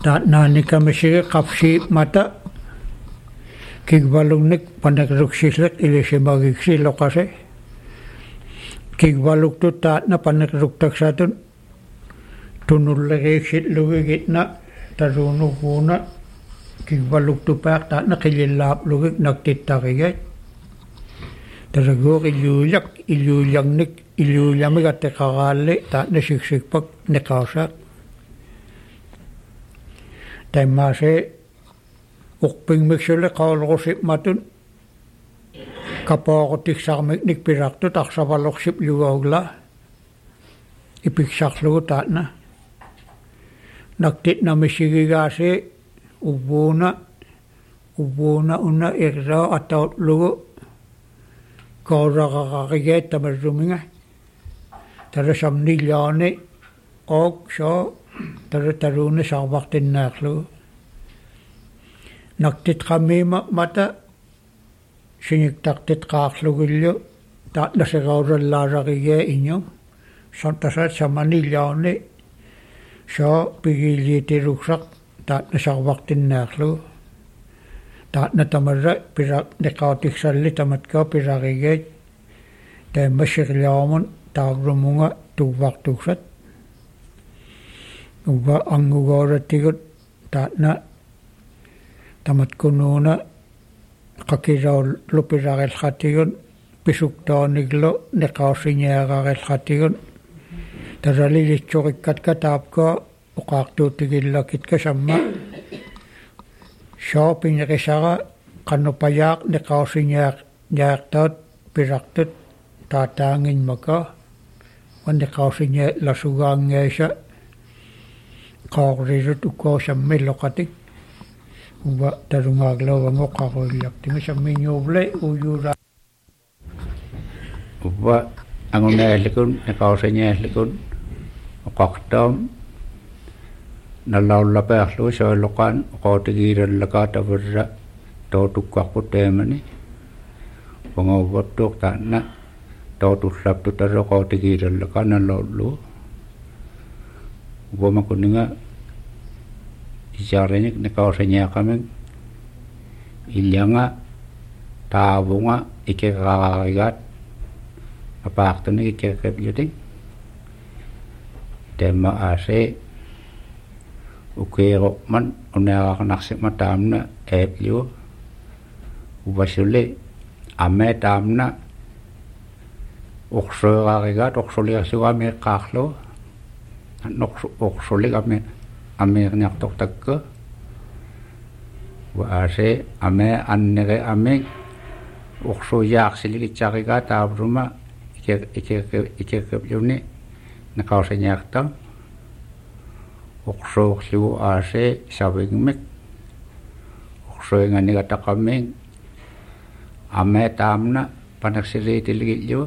taatnaanikamisiga qapsi mata kigvalugnik panakruksislek ilisimagiksi lokase kigvalugtu taatna panakruktaksatun tunullegiiksit lugigitna taruunuguuna kigvalugtu paaq taatna qilillaapplugik naktittaqigait taraguuq illuullagnik illuullamigatteqaraalli taatna siksikpak neqaasaaq taimmaase uqpingmiksule qaulrusipmatun kapooqutiksarmik nikpirartu tarsavalorsip lugaugla ipiksarlugu taatna naktitnamisigigaasi uvuuna una irrao atautlugu kauraqaqaqigeet tamarruminga tarasamnillaani oq soo taruuni sarvartinnaarlugu naktitqamiima mata siniktartitqaarlugillu taatnasegaurallaaraqigee inyu santasat samanillaani soo pigiliitiruksaq taatnasarvartinnaarlugu taatna tamarra pirak neqautiksalli tamatkaa piraqigeet taimmasirliaamun taarrumunga tuvvartuksat uva angugoorattigut taatna tamatkunuuna qakiraullu piraqillqatigun pisuktaaniglu neqausiñiaqarillqatigun taralilitsuqikkatka taapkaa uqaartuutigillakitka samma shoppingrisara qannupayaaq neqausiñiaqtaat piraqtut taataanginmaka wanneqausiñia lasugaangeisa qaaqrirut ukoosammiloqatik uva tarungaaglavango qaquillaktinga sammiñuuvle uyura uva anguneellikun neqausiñiallikun uqartaam nallaullapearlugu soilloqaan uqautigiirallakaa tavirra tootukkarput teemani wangauvvattuuq taanna tootullaptu tarra uqautigiirallakaa nallaullugu uvamakuninga isarinik neqausiñiaqamik illanga taavunga ikeqaqarigaat apaartunik ikeqepjutik temma aase ukeeroqman uneaqarnarsikma taamna eepliu uvasuli amme taamna uqsueqarigaat uqsuliarsugaamiiqqaarlugu uqsulik ameerniartortakka waase ame annere ameng uqsuyaarsiligitsarigaa taavluma ikeqepjuni neqausiñiarta uqsuuqlugu aase savingmik uqsuinganigataqaming ame taamna panersiliitiligillu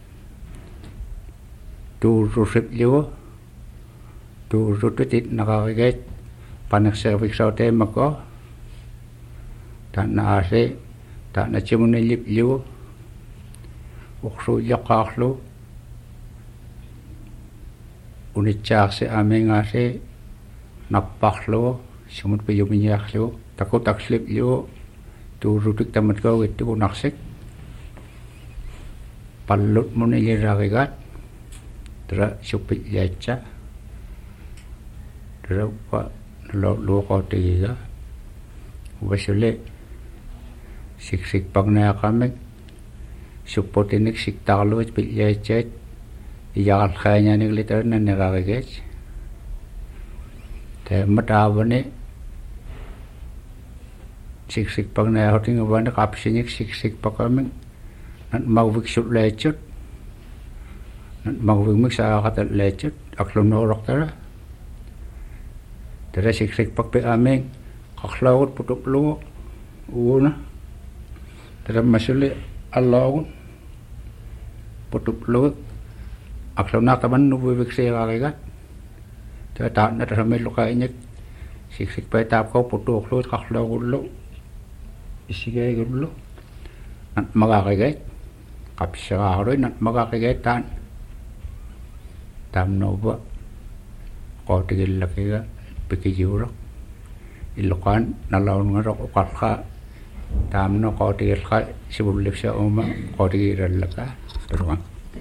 tuurrusiplugu tuurrututit naqarigeet panerserviksauteimmako taanna aase taanna timunilliplugu uqsuullaqqaarlu unitsaarsi amengaase napparlugu sumut piyumiñiarlugu takutakslipligu tuurrutik tamatkaugettugunarsik pallut munilirarigaat tara suppilliatsa tara luuqautigiga uvasuli siksikpagneaqamik supputinik siktarluit pilliatsaat iyaqalqaañaaniglitarinannerarigeet taamataavani siksikpagneahutinguvani qapsinik siksikpakamik natmagviksullaitsut natmagvikmik saaqatallaitsut aqlunuuroqtara tara siksikpakpi aming qaqlaugut putuplugu uuna tara masuli allaugut putuplugu aqlunaaqtamannuviviksiiqarigat tara taanna tasamilluqaiñik siksikpaitaapkau putuuqluut qaqlaugullu isigeigullu natmagaqigeet qapsiraaruit natmagaqigeet taan taamnuuva qootigillakiga pikijuuraq illoqaan nalaunngaro uqarqa taamno qootiilqa sivullipsa uma qootigiirallaka turwan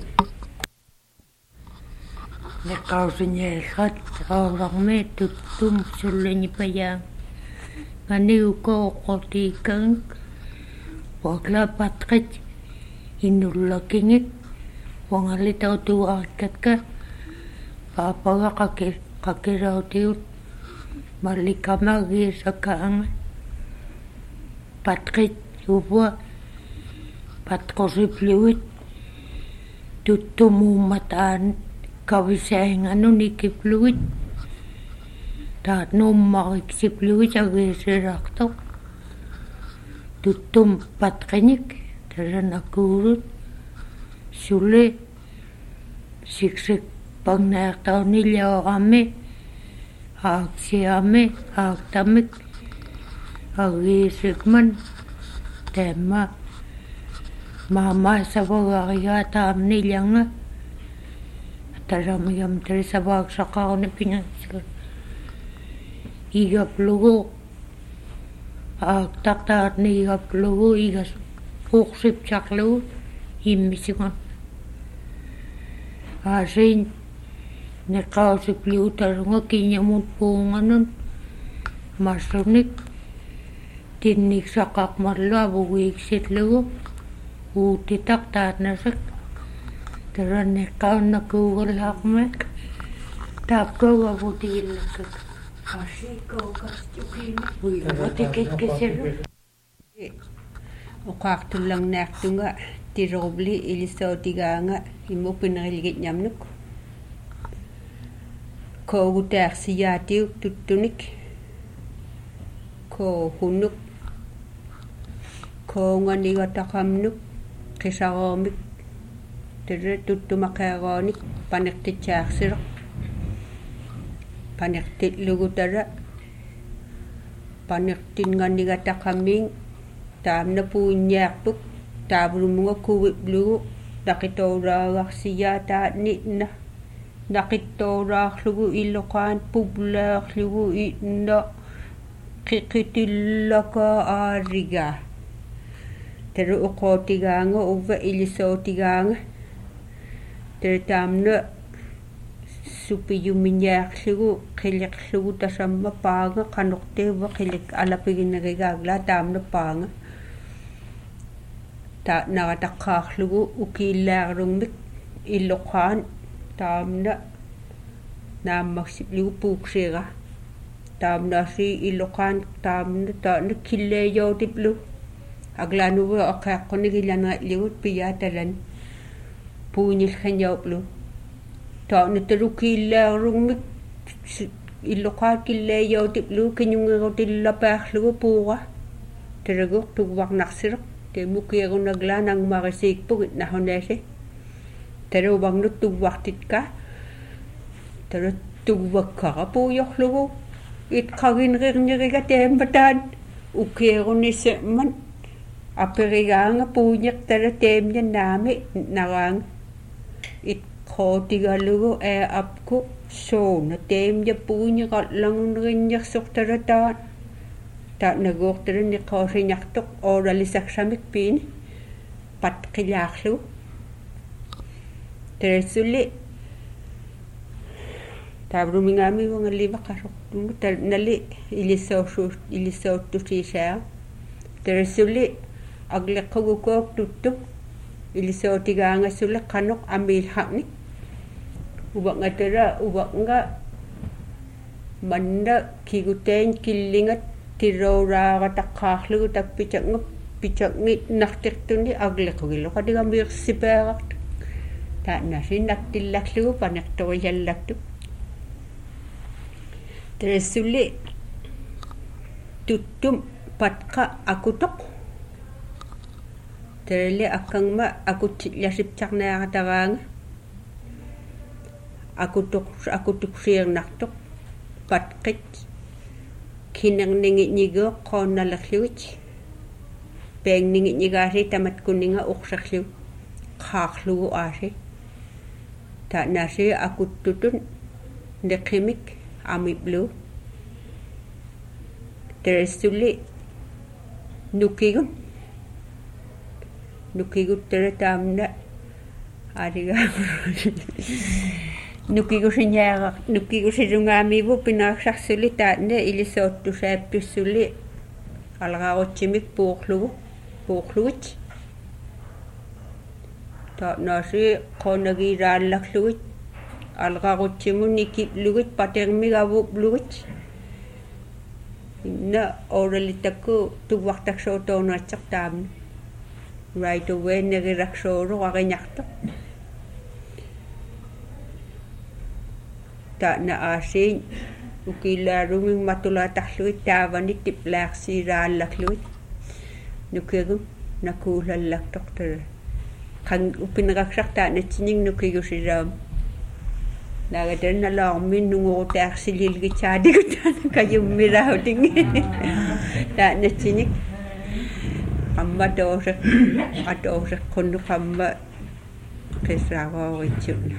neqausinyeellat aurarme tuttum sullanipayaa ganiuko qotiikan waklapatqit innullakingit wangalitautuarkatka paapaga qakirautiut mallikamagiisakaanga patqit uvua patqorripliuit tuttumuummataan kavisainganunikipliuit taat nummariksipliuit agiisirartoq tuttum patqinik taranakuurut sulle siksik pagnaartauniljaorami aaksiami aaktamik agiisikman taamma maamaasavagarigaa taamniljanga tasamigam tarisavaaksaqaruni pingansika igaplugu aaktaqtaatni igaplugu igas uqsipsaqlugu immisikon aasin neqausipliu tarunga kinjamut puunganun massunik tinniksaqaqmallu avugiiksitlugu uutitaqtaatnasak taranneqqaunnakuugallaaqmak taapkaugavutigillakak uqaartullarnaartunga tilerubli ilissautigaanga immupinerilgitñamnuk koogutaarsiyaatiuk tuttunik koohunnuk koonganigataqamnuk qisaroomik tere tuttumaqeeroonik paneqtitsaarsileq paneqtitlugutara paneqtinganigataqamiin taamna puunñaarpuk taavulumunga kuviplugu naqitooraagarsiyaataatni naqittoораарлугу иллоqaan publaarlugu inna qiqitillaka aariga tere uqootigaanga uva ilisootigaanga tere taamna supiyumiñaarlugu qiliqlugu tasamma paanga qanortiuva qilik alapiginerigaagla taamna paanga ta narataqaarlugu ukiillaarlugmik illoqaan taamna naammaksipligu puuksiira taamnaasi illoqaan taamna taana killeejoutiplu aglaanuva aqeeqqunigillanaqligut piyaatalan puuñilqanjauplu taana talukiillaarlugmik illoqaan killeejoutiplu kiñungerutillapaarlugu puuga tereguq tugvarnarsileq temukiagunaglaa nangmarisiikpugit nahunaasi teruvagnu tugvartitka tere tugvakkara puujorlugu itqaginrirniriga teemmataan ukierunisse'man aperigaanga puuñiqtara teemyannaami naraanga itqootigalugu apku soona teemya puuñiqallangunerinnersortara taan taanaguortara niqoosiñartoq ooralisaksamik piini patqilaarlugu teresuli taavrumingaami wangallivaqasortumu nali ilissoottusiisaa teresuli agleqqugukook tuttuk ilisootigaangassulle qanoq amiilhaqnik uvanga manna kiguteen killingat tirooraarataqaarlugu takpitaqngup pitaqngit nartirtuni aglequgilloqatigamiirsipeerart taannasinnaktillaklugu paneqtoriallattuk teresuli tuttum patqa akutoq terele akkangma akutsillasiptarnaarataraanga akutuksiernartoq patqit kinerningiñigeoq qoonnallerlugit peengningiñigaasi tamatkunninga uqserlugu qaarlugu aasi taanaasi akuttutun neqimik amiplu terestuli nukigut tere taamna ariga nukigusinungaamivu pinaaksarсули таанна илисоортусаапписсули алгаарутсимик пуурлугут танаси qonagiraallaklugut алгаарутсимун икиплугут патермигавуплугут инна оралитакку туввартаксоотоонуатсартаамна right away нерираксоору ариñarto таана аасиин укилаарумин матулаатарлугит тааваник типлаарсиирааллаклугит нукегум накуулаллартортара қан упинераксартаанатсиник нукигусилаам нагатэрналаармин нунгуутаарсилилгитсаадигут каюммилаутинги таанатсиник amma doose kunnu kamma qissaagooritsuna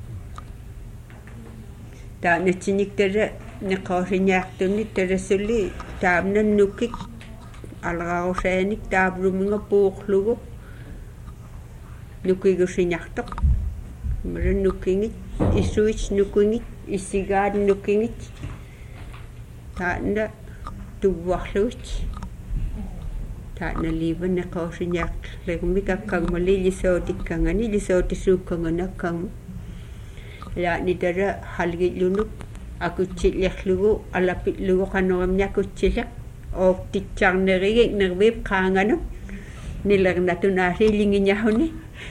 taanatsinnik tala neqooriniartunni talassulli taamnannukik algaarusaanik taavluminga puurlugu nukigusinartoq maran nukkingit isuit nukkingit issigaat nukkingit taanna tuvvarluut taana liivan neqooriniaq legmikakkagmali lisootikkangani lisootissuukkanganakkang laani tara halgillunuk akutsillerlugu alapillugu qanerimniakutsilaq ooktitsaarnerigik nervip qaanganu nilernatunaaси linginjahuni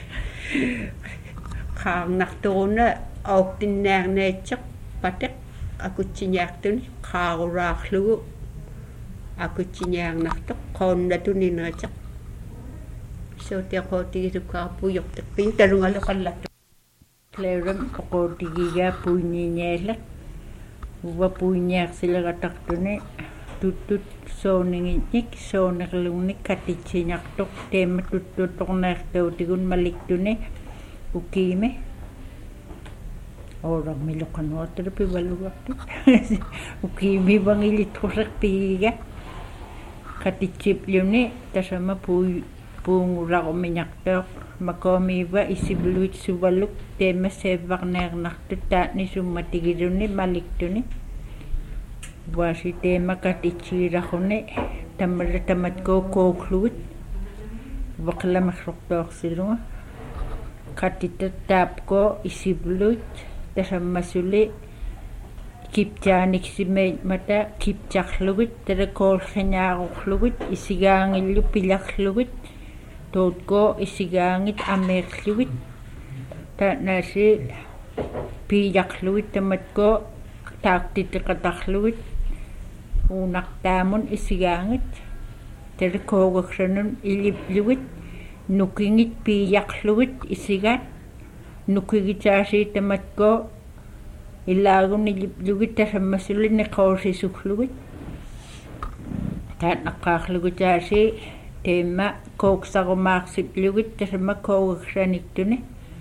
qaarnartoruna ooktinnaarnaatseq pateq akutsiñaartuni qaaruraarlugu akutsiñaarnartoq qoonnatunineeteq sootiaqootigisukkaarpuyorteqpin talungaloqallattu kleeram oqootigigaa puinniiniallaq uva puinniarsilegatartuni tuttut sooningitnik soonerlugnik katitsiñartoq teema tuttuttorneertuutigun maliktuni ukiime oorarmiloqanuartulu pivalugartu ukiimi vangilitruserpigiga katitsipljuni tasama puungularumiñartoq makoomiiva isibluit suvaluk teema seevarneernartu taatni summatigiluni maliktuni vaasi teema katitsiiraruni tamala tamatkoo kooklugut vaqlamersortoorsilunga katitattaapkoo isibluit tasammasuli kiptaaniksimeimmata kiptarlugut talakoolsaniaarorlugut isigaangillu pilarlugut tootko isigaangit ameerlugut taanaasi piijarlugut tamatko taartitiqatarlugut uunartaamun isigaangit talakoogaksranun iliplugut nukingit piijarlugut isigaat nukigitaasi tamatko ilaagun iliplugut tasammasuli neqoosisuglugut taatnaqaarlugutaasi teema kooksarumaarsilugut tasama koogaksraniktuni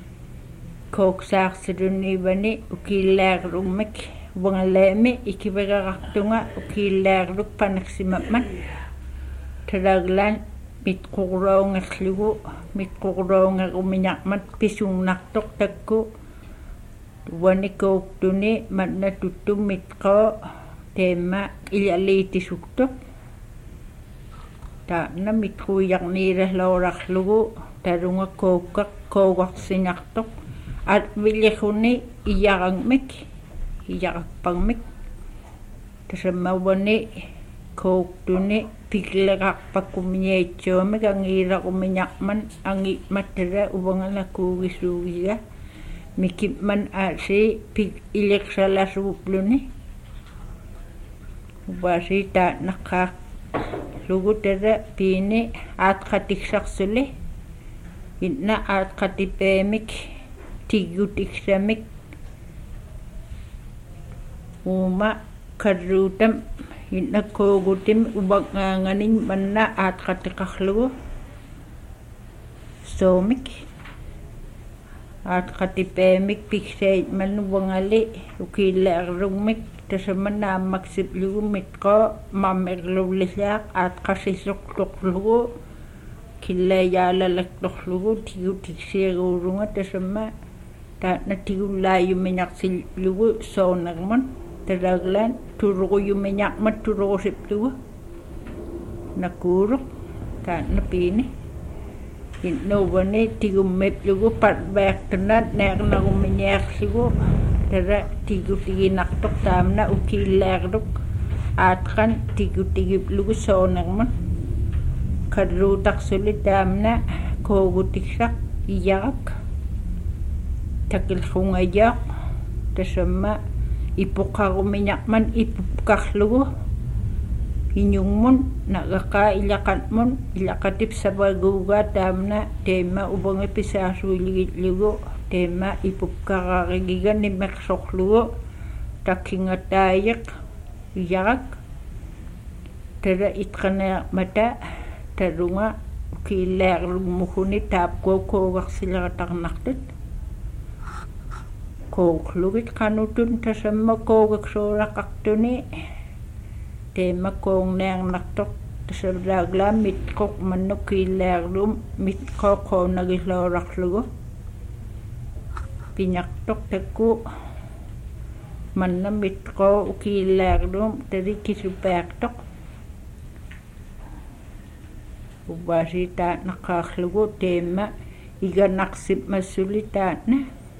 kooksaarsilunniivani ukiillaarlugmak wangalaami ikivegarartunga ukiillaarluk panersimamman talaglaan mitquruungerrumiñarmat pisunnartoq takku wanikooktuni manna tuttummitqoo teema ilaliitisuktuq taana mitquuyarniilalloorarlugu talunga koogarsinartoq atvilliguni iyaraqpagmik tasamawani kooktuni pikleqarpakkumiñaitsuamik angiilarumiñarman angi'mattala uvangalakuugisuugiga mikimman aasi pik ileqsalasuupluni uvaasi taatnaqqaarlugutala piini aatqatiksarсули inna aatqatipeemik tiggutiksramik uuma karruutam inna koogutim ubangaanganin manna aatqatiqarlugu soomik aatqatipeemik pikseit manuvangali ukiilleerlummik tasamanaammaksiplugummit qoo mammerlullisaaq aatqassissortorlugu killayaalalaktorlugu tigutiksiaguurunga tasamma taatna tigullaayumiñarsillugu soonerman talaglaan turuquyumiñarmat turuqusiplugu nakuuruq taatna piini innovani tigummiplugu patbeertunat neernarumiñeerlugu tara tigutiginartoq taamna ukiilleerluk aatqan tigutigiplugu soonerman kalluutaqsuli taamna koogutiksaq iyaraq takilqungayaaq tasamma ipuqarumiñarman ipupkarlugu iñungmun naqaqaa illaqatmun illaqatip savaguugaa taamna teema uvangipisaasuiligitlugu teema ipupkararigiga nimersorlugu takkingataayiq iyaraq tara itqaneermata tarunga ukiilleerlugmuhuni taapkookoogaqsilerataqnartut kooglugit qanutun tasamma koogaksooraqartuni teema koongneernartoq tasalaaglaa mitqoq mannukiilleerlum mitqooqoonagiloorarlugu piñartoq takku manna mitqoo ukiilleerlum tarikisupeertoq ubasi taatnaqaarlugu teema iganaqsipmassuli taatna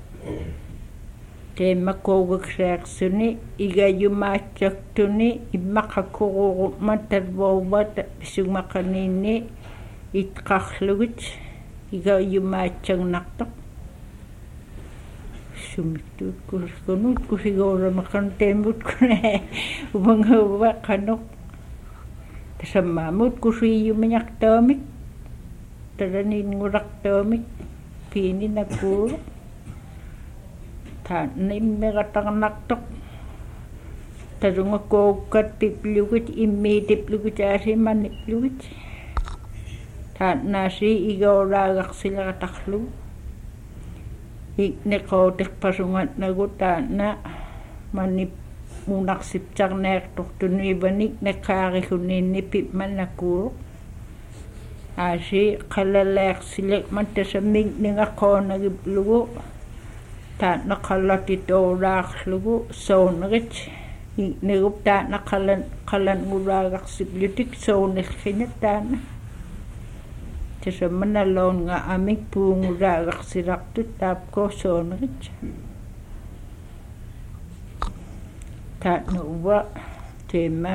teema koogakseersuni igayumaatsaktuni immaqakururuqma talvouvat pisumaqaniinni itqarlugit igayumaatsagnertoq sumittut kuskunut kusigooramaqan teemutkune umanguva qanuq tasammaamut kusiyumiñartaamik taraniingurartaamik piini nakuuruq taatna immiqataqnartoq tarunga koogkatpiplugit immiitiplugit aasimanniplugit taatnaasi igooraaqarsilerataqlugu ikneqootiqpasungatnagu taatna manni munaqsiptarneertortuniivanik neqaariguniinnipip mannakuuruq aasi qalaleersileqman tasammiqningaqoonagiplugu taatna qallatitooraarlugu soonerit nigup taatna qalanguraaqarsiplutik soonelqiña taatna tasammanaloonga amik puunguraaqarsilartut taapkoo soonerit taatna uva teema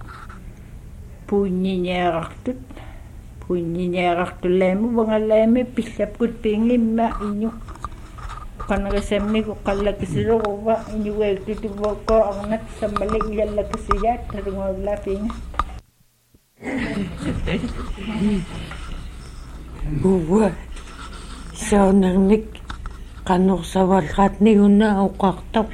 puinñiñeerartulleemu vangaleemi pillapkut piingimma iñu qanagasammigu qallakisiruquva iñuweektutuvoko arnat sammalik illallakisiyaat tarungoolaapiinga uwa soonernik qanorsavalqaatniguna uqartoq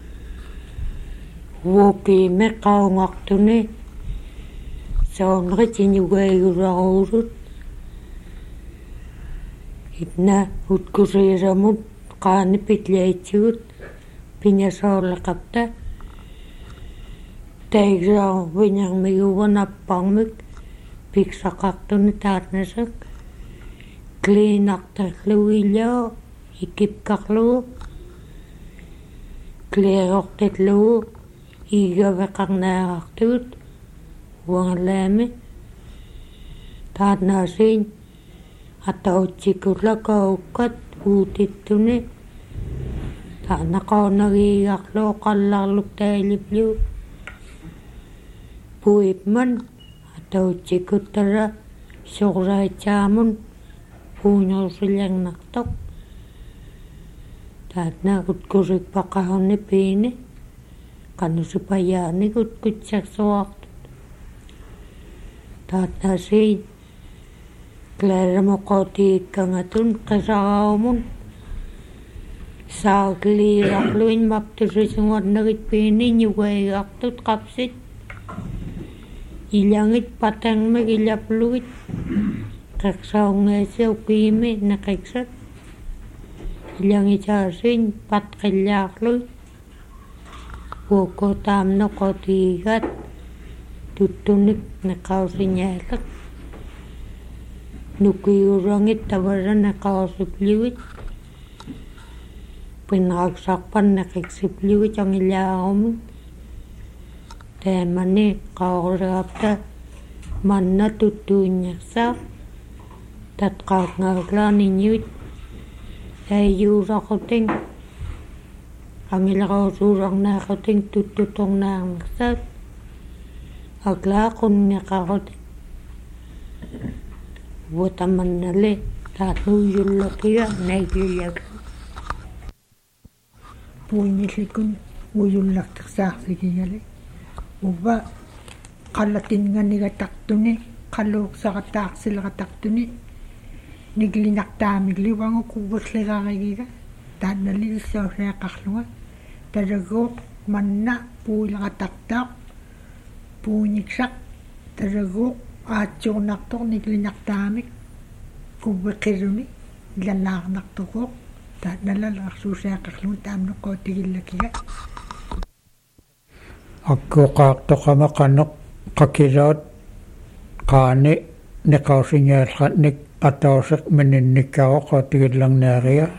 wokiime qaungartuni soonerit iñuweegularuulut itna utkusiiramut qaanipitlaitigut piñasoorlaqapta taigrao viñarmiguvanapparmik piksaqartuni taatnasak kliinartarlugu ikipkarlugu kliortitlugu igaveqarnaarartugut uangalaami taatnaasiin atautsikullakaukkat uutittuni taanaqoonagiigarluu qallarluk tailiplu puipman atautsikuttara soqraitsaamun puuñorsillarnartoq taatna utkusipaqarni piini qanusipayaani utkutsersuartut taatnaasiin klaramoqootiikkangatun qisaraumun saakliirarluin maptusisungarnagit piini ñuwaigartut qapsit ilangit patangmik ilaplugit qeqsaungeesiuqiimi neqiksat ilangitaasin patqillaarlut uukutaamnoqotiigat tuttunik neqausiñaallak nukiurangit tavara neqausipliuit pinraqsarpan neqiksipliuit angillaarumut taamani qaorleqapta manna tuttuunñarsaa tatqaaqngaaklaaniñuit taiyuuraqutин angilaqausuurarnaaqutин tuttutornaarnersaat aklaaqunneqarut vutamannale taatnuuyullaqiga naiglillag puinnillikun uyullartersaarsigigali uva qallatinganigataqtuni qalluuqsaqataarsileqataqtuni niklinartaamikliuangu kuvvalligarigiga taannalilluusiaqarluga talaguuq manna puileqataqtaaq puuniksaq talaguuq aatsuunartor niklinartaamik kuvveqiluni ilalaarnartoruuq taannalalersuusiaqarluga taamnoqootigillakiga akkuqaartoqamaqaneq qakilaat qaani neqausiñaallratnik atauseq mininnikkaaroqatigillarnaaria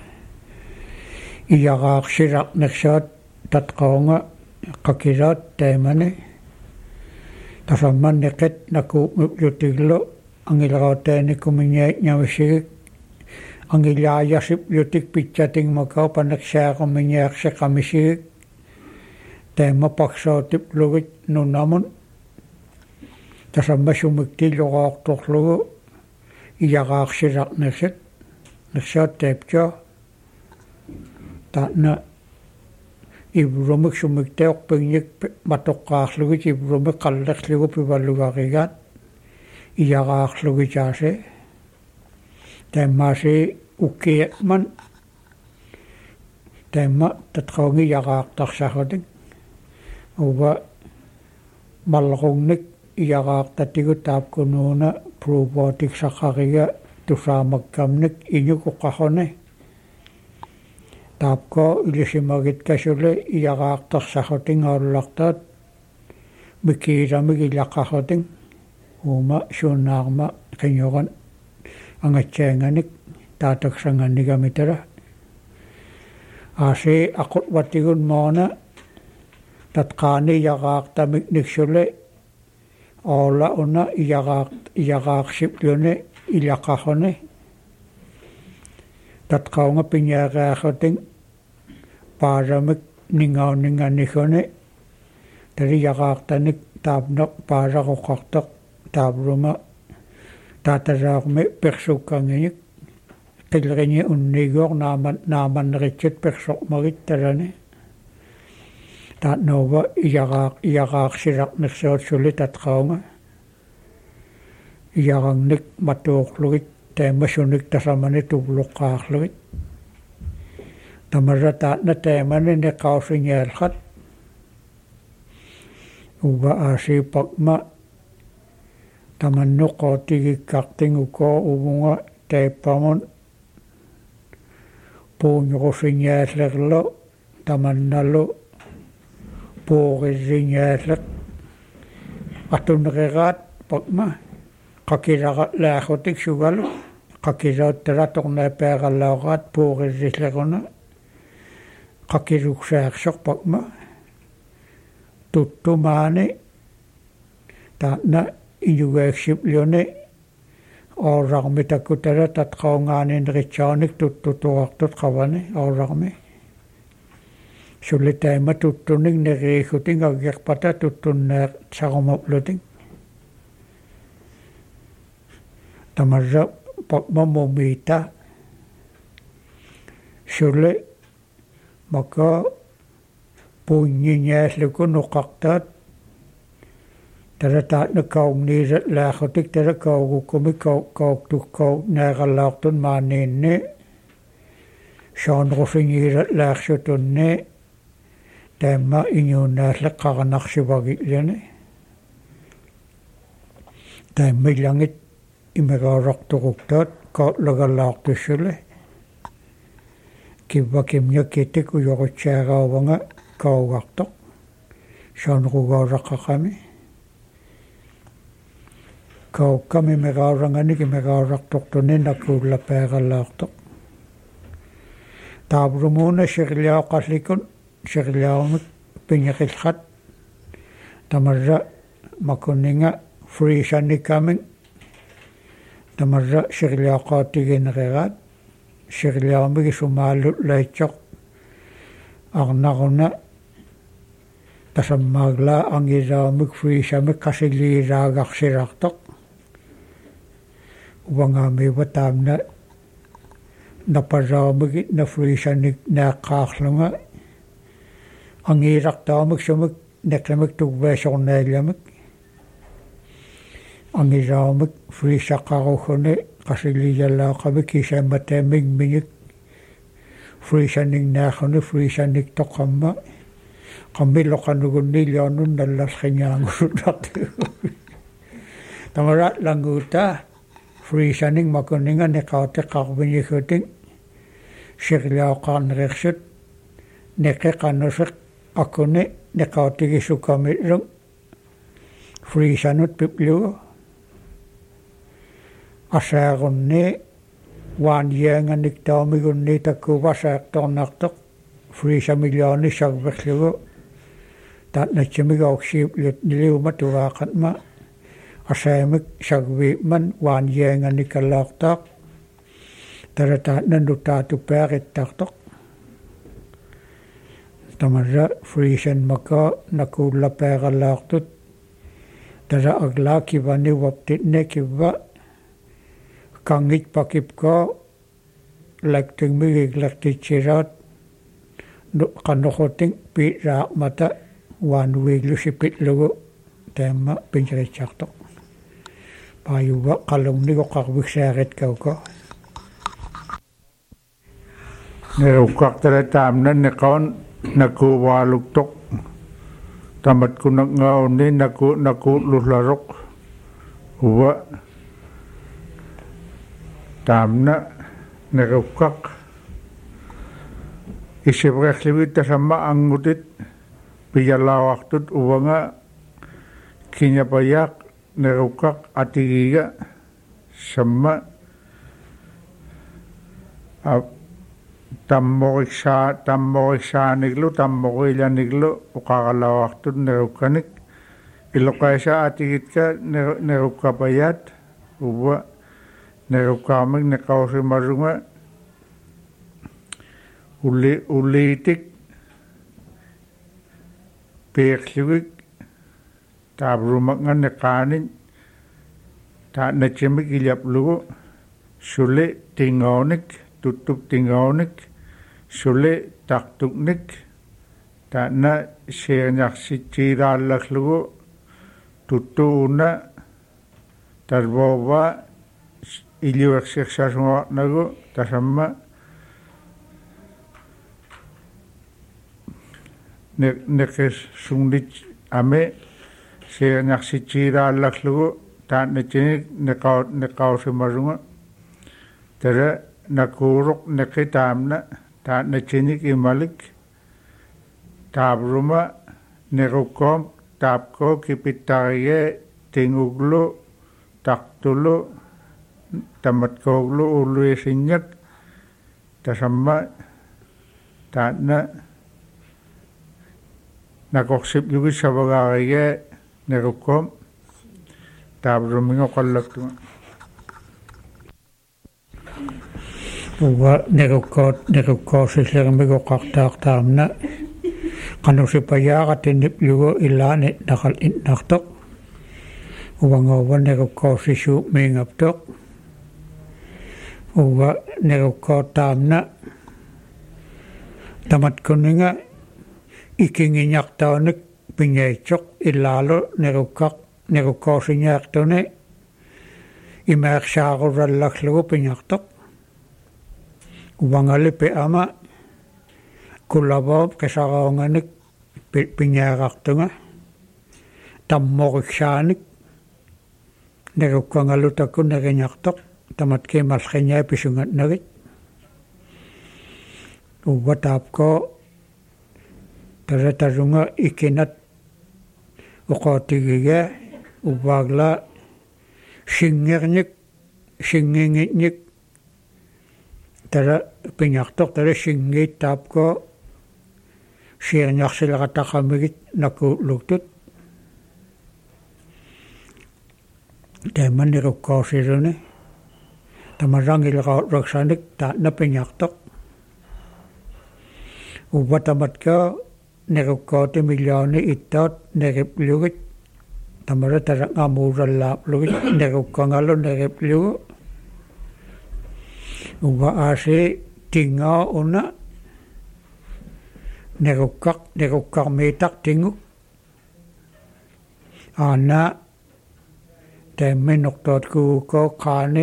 iyaqaaqsilaqnersaat tatqaunga qakilaat taimani tasammanneqet nakuupmiplutiglu angilerautaanikumiñaat ñavisigik angillaayasiplutik pitsatingmakau paneqsaaqamiñaaqseqamisigik taima paksautiplugit nunamun tasammasumiktilluqaortorlugu iyaqaaqsilaqnersit nersaat taiptio taana ivrumik sumikteorpignik matoqqaarlugit ivrumik qallerlugu pivallugaqigaat iyaqaarlugitaase taimmaasi ukkiaqman taimma tatqaungi iyaqaaqtarsarutik uva mallerungnik iyaqaaqtatigu taapkunuuna probiotiksaqariga tusaamakkamnik iñukuqqarruni taapko ilisimagit kasule iyaqaaqtarsarrutin aullartaat mikiilamik ilaqqarrutin uuma suunnaarma qinñuran angatsaanganik taataksangannigamitala aasi aqutvatigun moona tatqaani iyaqaaqtamik niksule oola una iyaqaaqsipliuni ilaqqarruni tatqaunga piñaaqaarrutin paalamik ningauninganniguni tali iyaqaaqtanik taapneq paalaquqqartoq taavruma taatalaarmi persuukkangiñik qilriñi unniiguor naamanneritsut persormagit talani taatnauva iyaqaaqsilaqnersuut suli tatqaunga iyaqangnik matuuqlugit taimasunik tasamani tuvluqqaarlugit tamarra taatna taimani neqausiñaalqat uva aasiipaqma tamannuqootigikkartingukoo umunga taippamun puuñuqusiñaallerlu tamannalu puuqirriñaalleq atuneqeraat paqma qakilaqatlaaxutik sugalu qakilauttala tornaapeaqallauqaat puuqirrillequna qakiluksaaqsoq paqma tuttumaani taatna iñugaaksipliuni oorarmitakkutala tatqaungaanineritsaaunik tuttutuartut qavani oorarmi sulitaima tuttunik neriigutin aggerpata tuttunnaaq sarumaplutin tamarra paqma mumita sule maka puunñiñaalluku nuqartaat tala taatna kaugniirat laaqutik tala kaugukkumi kaugtukkau naaqallaartun maaniinni soonrufiñiirat laaqsutunni taimma iñuunnaalleq qaranarsivagi'luni taimma ilangit imagaorortuquktaat kautlaгаllaartussuli kibba kimnyakkitik uyoqutsaagauvanga kaugartoq saanrugaaraqaqami kaukkami megaurangani kimegaurartortuni nakuullapaaqalaartoq taavurumuuna siriliaoqallikun siriliaumik pingiqillrat tamarra makunninga freesanikkamin tamarra siriliaqaatigineqeraat siriliaumigi sumaallu laitsoq arnaruna tasammaagla angilaumik freesamik qasiliilaagarsilartoq uangaamiuva taamna napalaumigi na freesanik naaqqaarlunga angiilartaumik sumik neqlamik tugvaasornaaliamik angilaumik freesaqaruhuni qasilialaaqamik kisaamataamik minik freesanik naarluni freesanik toqamma qammilloqanugunni liornun nallarringaangulunartu tamara languta freesanik makunninga neqautiqqarvinigutin sirliaoqarnerersut neqeqannuseq akuni neqautigisukkamillung freesanut piplugu asaagunni waanjianganik taumigunni takkuvasaaqtornartoq freesamiliaani sarverlugu taatnatsimigaoksiiplut niliuma tuvaaqatma asaamik sarviimman waanjianganikalaartaaq tarataatnannutaatupaaqittartoq tamarra freesan maka nakuullapaaqalaartut tara aglaa kivani waptitne kivva kangit pakipko laktingmigiglartitsiraat qannoqoting piiraaqmata waanuviiglusipitlugu taamma pinjaritsartoq paayuva qalungnigo qarviksaaqitkauko neruqqartala taamna neqaun nakuuvaaluktoq tamatkunaqngaunni nakuullullaroq uva taamna neruqqaq isibreqlivit tasamma angutit piyalaawaqtut uvanga kiñapayaq neruqqaq atigiga samma tammoriillaniglu uqaralaawaqtut neruqqanik iloqaisa atigitka neruqqapayat uva neruqqaamik neqausimarunga ulliitik peerlugik taavrumaqa neqaanin taatnatsimik iljaplugu suli tingaunik tuttuk tingaunik suli tartuknik taatna siirñarsitsiiraallaklugu tuttuuna talvoova illueqsiqsasuarnagu tasamma neqis sunnit ame siirñarsitsiiraallaklugu taatnatinik neqausimarunga tara nakuuruq neqi taamna taatnatinik imalik taavruma neruqqoom taapko kipittariye tinguglu tartulu tamatkooglu ulluisinñak tasamma taatna nakoqsiplugi savagaariye neruqqoom taavrumingo qallaktuga uva neruqqoosillермигоqartaaqtaamna qanusipayaaqatiniplugu ilaani naqal innartoq uvangaava neruqqoossisuu miingaptoq uva neruqqoottaamna tamatkunninga ikingiñartaunik pingaitsoq illaalu neruqqoossiñaartuni imaaqsaaqurrallaklugu pingartoq uvangali pe'ama kullavoop qisaraunganik pingaaqartunga tammoriksaanik neruqqangalutakku neriñartoq tamatkiimalqiñaa pisungatnagit uwatapko taratarunga ikinat uqotigiga ubagla shingernik tara pinyaqtoq tara shingit tapko shirnyaqsilaqataqamigit nakuuluktut teman nirukkausiruni tamarangilaqaraksanik taatna pinyaqtoq uwatamatka nirukkaati miljooni ittaat niriplugit tamara tarangamuurallaapplugit nirukkangalu niriplugu uwa aasi tingaa una nirukkarmiitaq tinguk aana teemminortootkuguko qaani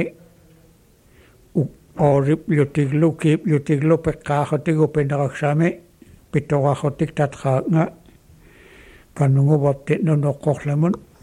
ooriplutiglu kiiplutiglu peqqaaxotigu pineraksami pitoraxotik tatqaanga kanungu waptit nunoqqorlamun